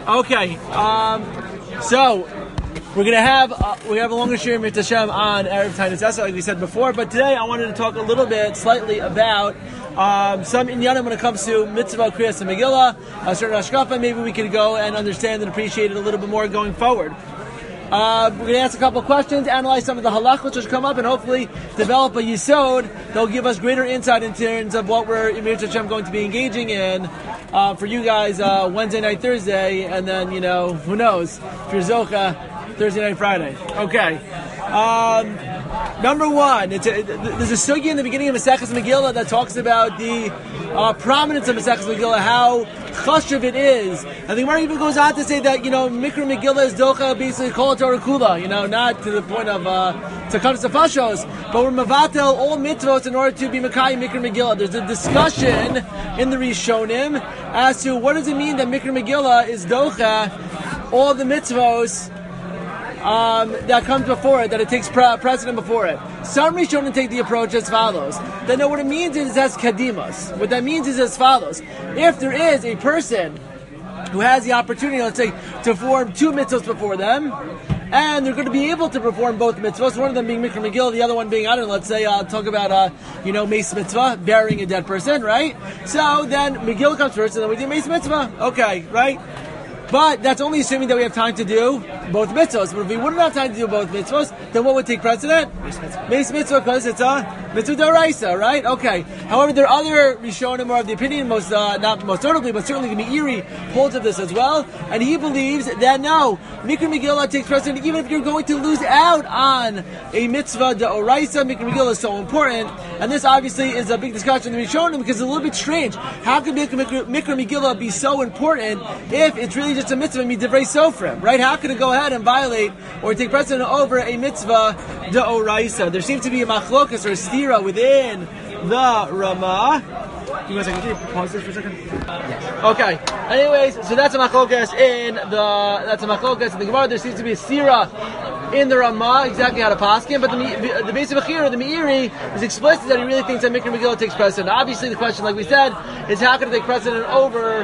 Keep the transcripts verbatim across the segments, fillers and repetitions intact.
Okay, um, so we're gonna have uh, we have a longer shiur Mitzvah Hashem on Erev Tainus Esrei, like we said before. But today I wanted to talk a little bit, slightly about um, some inyanim when it comes to Mitzvah Kriyas and Megillah, a certain hashkafa. Maybe we could go and understand and appreciate it a little bit more going forward. Uh, we're going to ask a couple of questions, analyze some of the halachos which come up, and hopefully develop a yisod that will give us greater insight in terms of what we're Hashem going to be engaging in uh, for you guys uh, Wednesday night, Thursday, and then, you know, who knows, if you're Zocha, Thursday night, Friday. Okay. Um, number one, it's a, there's a sugya in the beginning of Maseches Megillah that talks about the uh, prominence of Maseches Megillah, how chashuv it is. And the Gemara even goes on to say that, you know, Mikra Megillah is docha, basically kol Torah kula, you know, not to the point of uh, takanas afashos, but we're mavatel all mitzvos in order to be Mekai Mikra Megillah. There's a discussion in the Rishonim as to what does it mean that Mikra Megillah is docha, all the mitzvos Um, that comes before it, that it takes pre- precedent before it. Some Rishonim take the approach as follows. They know what it means is as kadimas. What that means is as follows. If there is a person who has the opportunity, let's say, to perform two mitzvahs before them, and they're going to be able to perform both mitzvahs, one of them being Mikra Megillah, the other one being, I don't know, let's say, uh, talk about, uh, you know, Mace Mitzvah, burying a dead person, right? So then Megillah comes first, and then we do Mace Mitzvah. Okay, right? But that's only assuming that we have time to do both mitzvahs. But if we wouldn't have time to do both mitzvahs, then what would take precedent? Mace mitzvah, because it's a mitzvah d'oraisa, right? Okay. However, there are other Rishonim who are of the opinion, most uh, not most notably, but certainly the Meiri holds of this as well, and he believes that no, Mikra Megillah takes precedent even if you're going to lose out on a mitzvah d'oraisa. Mikra Megillah is so important, and this obviously is a big discussion in the Rishonim because it's a little bit strange. How can Mikra, Mikra, Mikra Megillah be so important if it's really just a mitzvah midivrei sofrim, right? How can it go ahead and violate or take precedent over a mitzvah d'oraisa? There seems to be a machlokas or a stira within the Ramah. Give me a second. Can you pause this for a second? Yes. Okay. Anyways, so that's a machlokas in the that's a machlokas in the Gemara. There seems to be a stira in the Ramah, exactly how to paskin, but the the base of Achira, the Meiri, is explicit that he really thinks that Mikra Megillah takes precedent. Obviously, the question, like we said, is how can it take precedent over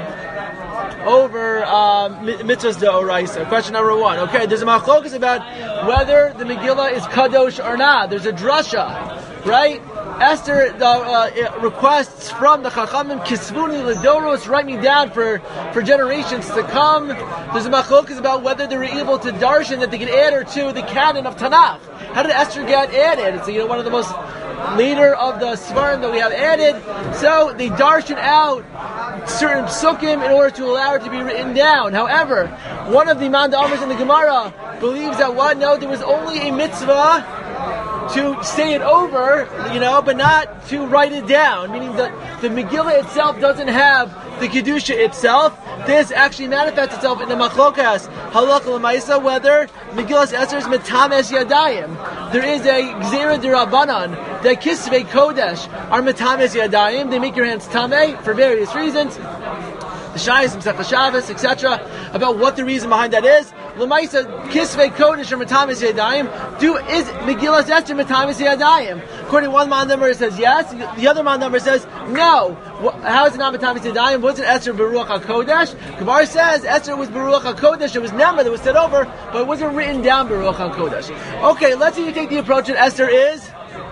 over um, mitzvahs d'oraisa? Question number one. Okay, there's a machlokas about whether the Megillah is kadosh or not. There's a drasha, right? Esther uh, uh, requests from the Chachamim, Kisvuni Lidoros, write me down for, for generations to come. There's a machlokas about whether they were able to darshan, that they could add her to the canon of Tanakh. How did Esther get added? It's, you know, one of the most leader of the Svarim that we have added. So they darshan out certain psukim in order to allow it to be written down. However, one of the Manda Amers in the Gemara believes that what? No, there was only a mitzvah to say it over, you know, but not to write it down. Meaning that the Megillah itself doesn't have the Kedusha itself. This actually manifests itself in the Machlokas Halakha L'maisa, whether Megillas Esther is Metames Yadayim. There is a Gzera D'Rabbanan that Kisvei Kodesh are Metames Yadayim. They make your hands Tameh for various reasons. The Shayas, Masechta Shabbos, et cetera, about what the reason behind that is. L'maisa Kisvei Kodesh or Metames Yadayim. Do is Megillas Esther Metames Yadayim? According to one man number, it says yes. The other man number says no. How is it not Metames Yadayim? Wasn't Esther Beruach HaKodesh? Kabar says Esther was Beruach HaKodesh. It was Nema that was said over, but it wasn't written down Beruach HaKodesh. Okay, let's say you take the approach that Esther is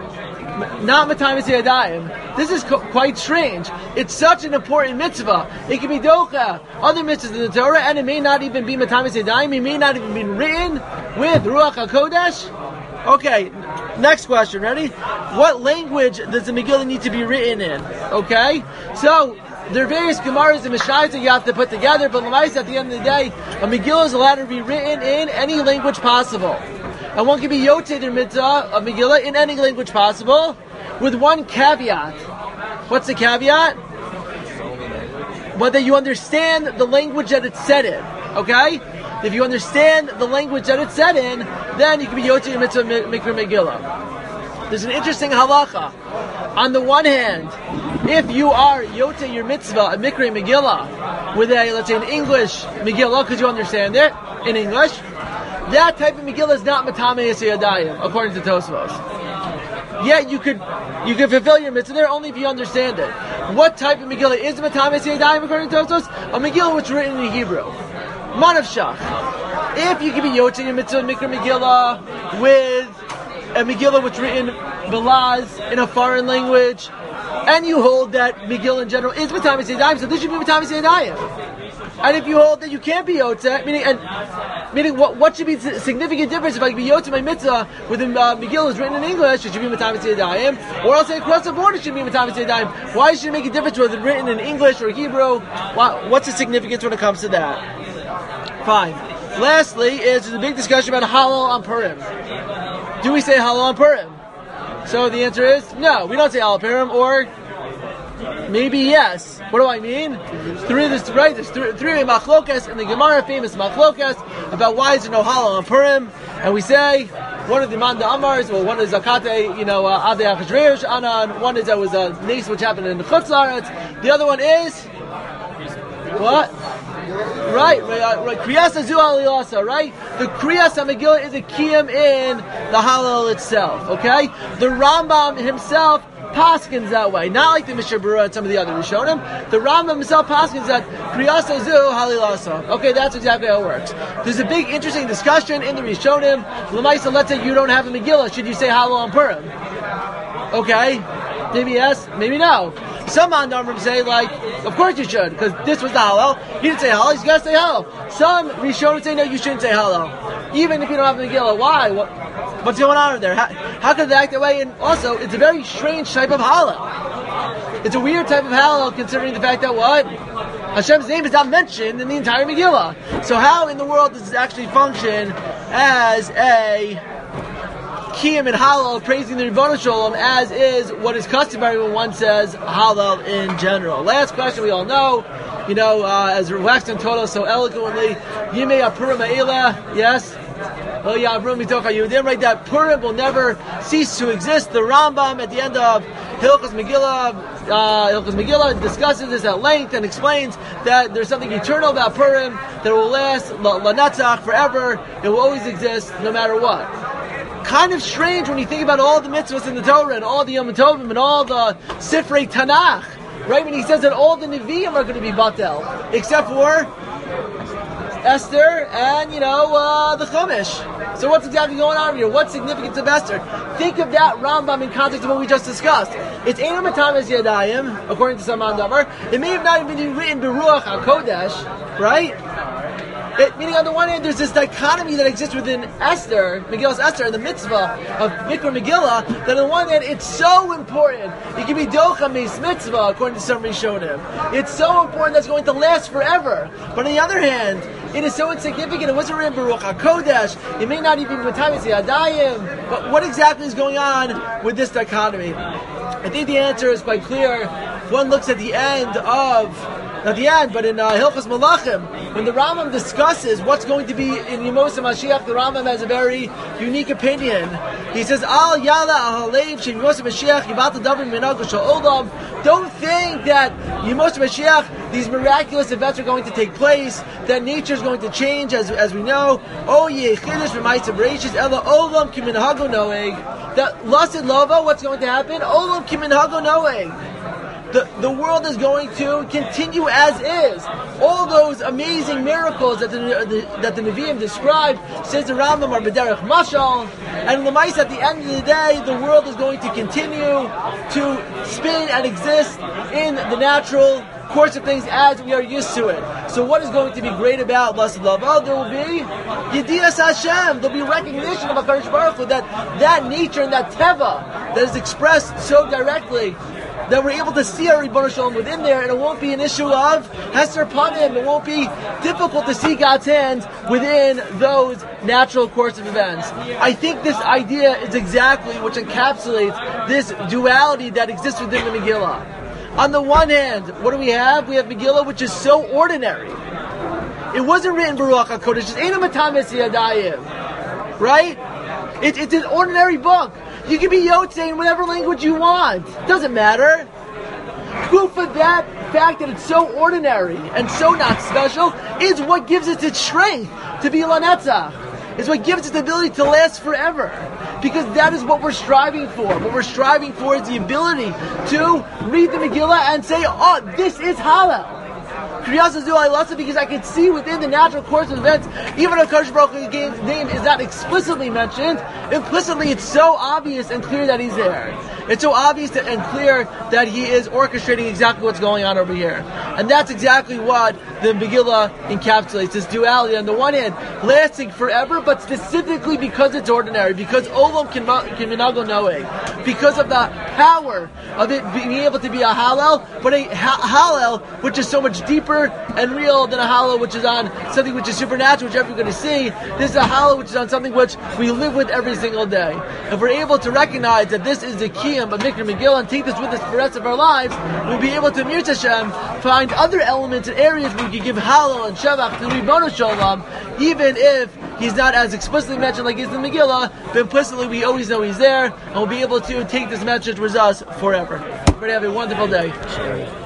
not Metames Yadayim. This is co- quite strange. It's such an important mitzvah. It can be docha, other mitzvahs in the Torah, and it may not even be Metames Yadayim. It may not even be written with Ruach HaKodesh. Okay, next question. Ready? What language does the Megillah need to be written in? Okay, so there are various Gemaras and Mishayos that you have to put together, but L'maisa, at the end of the day, a Megillah is allowed to be written in any language possible. And one can be Yotzei the mitzvah of Megillah in any language possible, with one caveat. What's the caveat? Whether you understand the language that it's said in. Okay? If you understand the language that it's said in, then you can be Yotzei the mitzvah of Mikra Megillah. There's an interesting halacha. On the one hand, if you are Yotzei your mitzvah of Mikra Megillah with a, let's say, an English Megillah, because you understand it in English, that type of Megillah is not Metames Yadayim, according to Tosfos. Yet you could you could fulfill your mitzvah there only if you understand it. What type of Megillah is Metames Yadayim according to Tosfos? A Megillah which is written in Hebrew. Manavshach. If you can be Yotzei in Mitzvah Mikra Megillah with a Megillah which written Belaz in a foreign language, and you hold that Megillah in general is Matamis Yadayim, so this should be Matamis Yadayim. And if you hold that you can't be Yotzei, meaning, and, meaning what, what should be the significant difference if I can be Yotzei my Mitzvah with the uh, Megillah is written in English, it should be Matamis Yadayim, or else across the board it should be Matamis Yadayim. Why should it make a difference whether it's written in English or Hebrew? Why, what's the significance when it comes to that? Fine. Lastly, is there's a big discussion about Halal on Purim. Do we say Halal on Purim? So the answer is no, we don't say Halal on Purim, or maybe yes. What do I mean? Three, there's, right, there's three, three machlokas in the Gemara, famous machlokas, about why is there no Halal on Purim, and we say, one of the Manda Amars, well, one is Zakate, you know, uh, Adei Achashverosh Anan, one is that was a nace which happened in the Chutz La'aretz, the other one is, what? Right, right, Kriyas Azu Aliyasa, right? The Kriyas HaMegillah is a kiyum in the Halal itself, okay? The Rambam himself paskins that way, not like the Mishnah Berurah and some of the other Rishonim. The Rambam himself paskins that Kriyas Azu Halilasa. Okay, that's exactly how it works. There's a big, interesting discussion in the Rishonim. L'maisa, let's say you don't have a Megillah. Should you say Halal on Purim? Okay, maybe yes, maybe no. Some Andarim say, like, of course you should, because this was the Halal. He didn't say Halal, he's got to say Halal. Some Rishonim say, no, you shouldn't say Halal, even if you don't have a Megillah. Why? What, what's going on there? How, how could they act that way? And also, it's a very strange type of Halal. It's a weird type of Halal, considering the fact that what? Hashem's name is not mentioned in the entire Megillah. So how in the world does this actually function as a Kiyum and Halal, praising the Ribono Shalom, as is what is customary when one says Halal in general? Last question we all know, you know, uh, as Waxton told us so eloquently, Yimei HaPurim Ha'ela, yes? Oh yeah, Yudim, right? That Purim will never cease to exist. The Rambam at the end of Hilchos Megillah, uh, Hilchos Megillah discusses this at length and explains that there's something eternal about Purim that will last lanetzach, forever. It will always exist, no matter what. Kind of strange when you think about all the mitzvahs in the Torah and all the Yom Tovim and all the Sifrei Tanakh, right? When he says that all the Nevi'im are going to be batel, except for Esther and, you know, uh, the Chumash. So what's exactly going on here? What's significance of Esther? Think of that Rambam in context of what we just discussed. It's Eino Matamis Yadayim, according to some Mandamar. It may have not even been written Beruach HaKodesh, right? It, meaning on the one hand, there's this dichotomy that exists within Esther, Megillah's Esther, and the mitzvah of Mikra Megillah, that on the one hand, it's so important. It can be Docha Meis Mitzvah, according to some Rishonim. It's so important that's going to last forever. But on the other hand, it is so insignificant. It wasn't written Baruch HaKodesh. It may not even be Matamis Yadayim. But what exactly is going on with this dichotomy? I think the answer is quite clear. One looks at the end of, not the end, but in uh, Hilchos Malachim, when the Rambam discusses what's going to be in Yemos HaMashiach, the Rambam has a very unique opinion. He says, Al Yala Al Halev Shem Yemos HaMashiach Yivat Davar Minago Shel Olam. Don't think that Yemos HaMashiach, these miraculous events are going to take place, that nature is going to change, as as we know. Oh Ye Chidush V'Ma'aseh Bereishis Ela Olam Ki Minhago Noeg. That Lasid Lova, what's going to happen? Olam Ki Minhago Noeg. The, the world is going to continue as is. All those amazing miracles that the, the that the Nevi'im described, says the Rambam, are B'derech Mashal, and L'mais, at the end of the day, the world is going to continue to spin and exist in the natural course of things as we are used to it. So what is going to be great about Blessed Love? Oh, there will be Yedias Hashem. There will be recognition of HaKadosh Baruch Hu, that that nature and that teva that is expressed so directly, that we're able to see our Ribono Shalom within there, and it won't be an issue of Hester Panim. It won't be difficult to see God's hand within those natural course of events. I think this idea is exactly which encapsulates this duality that exists within the Megillah. On the one hand, what do we have? We have Megillah, which is so ordinary. It wasn't written Baruch HaKodesh. It's Eino Matamis Yadayim. Right? It, it's an ordinary book. You can be Yotzei in whatever language you want. Doesn't matter. Proof of that fact that it's so ordinary and so not special is what gives it its strength to be Lanetzach. It's what gives it the ability to last forever. Because that is what we're striving for. What we're striving for is the ability to read the Megillah and say, oh, this is Halal. Kriyas Zu Lasa, because I can see within the natural course of events, even if Kadosh Baruch Hu's name is not explicitly mentioned, implicitly it's so obvious and clear that he's there. It's so obvious and clear that he is orchestrating exactly what's going on over here. And that's exactly what the Megillah encapsulates, this duality. On the one hand, lasting forever, but specifically because it's ordinary, because Olam can minago noeg, because of the power of it being able to be a Hallel, but a ha- Hallel which is so much deeper and real than a Hallel which is on something which is supernatural, which everyone's going to see. This is a Hallel which is on something which we live with every single day. If we're able to recognize that this is the key of Mikra Megillah and take this with us for the rest of our lives, we'll be able to, Mir Hashem, find other elements and areas where we can give Hallel and Shevach to Ribono Shalom, even if he's not as explicitly mentioned like he's in the Megillah, but implicitly we always know he's there, and we'll be able to take this message with us forever. Everybody have a wonderful day.